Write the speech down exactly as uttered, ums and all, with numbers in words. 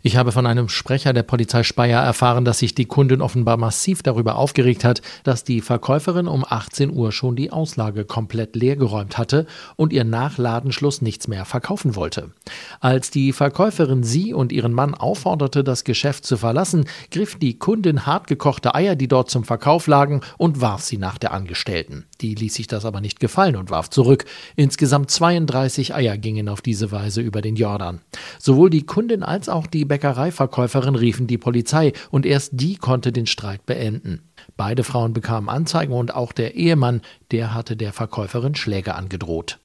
Ich habe von einem Sprecher der Polizei Speyer erfahren, dass sich die Kundin offenbar massiv darüber aufgeregt hat, dass die Verkäuferin um achtzehn Uhr schon die Auslage komplett leergeräumt hatte und ihr nach Ladenschluss nichts mehr verkaufen wollte. Als die Verkäuferin sie und ihren Mann aufforderte, das Geschäft zu verlassen, griff die Kundin hartgekochte Eier, die dort zum Verkauf lagen, und warf sie nach der Angestellten. Die ließ sich das aber nicht gefallen und warf zurück. Insgesamt zweiunddreißig Eier gingen auf diese Weise über den Jordan. Sowohl die Kundin als auch die Bäckereiverkäuferin riefen die Polizei und erst die konnte den Streit beenden. Beide Frauen bekamen Anzeigen und auch der Ehemann, der hatte der Verkäuferin Schläge angedroht.